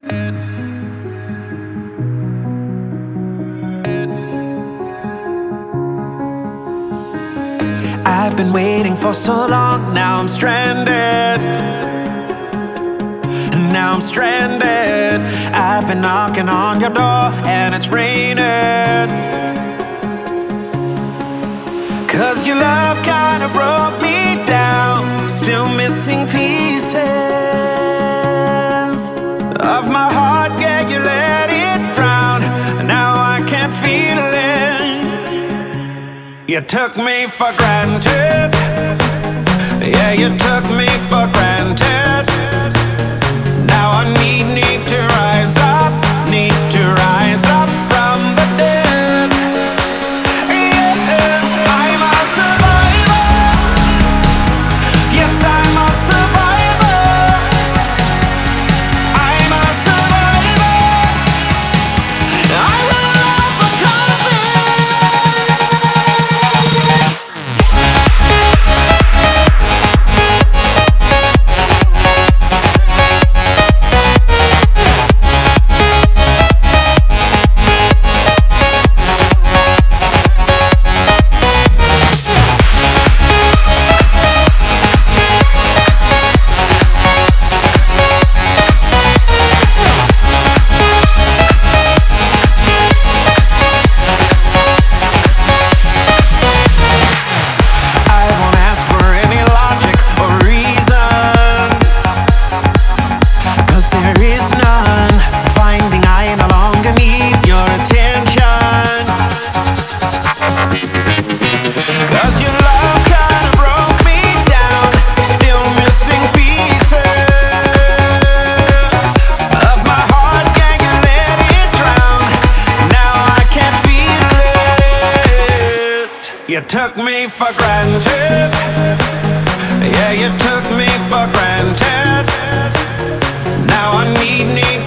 I've been waiting for so long, now I'm stranded. Now I'm stranded. I've been knocking on your door and it's raining. 'Cause your love kinda broke me down. Still missing pieces of my heart, yeah, you let it drown. Now I can't feel it. You took me for granted. Yeah, you took me for granted. Now I need to rise up, need to rise up from the dead. Yeah, I'm a survivor. Yes, I'm a survivor. I'm a survivor. I will overcome this. You took me for granted. Yeah, you took me for granted. Now I need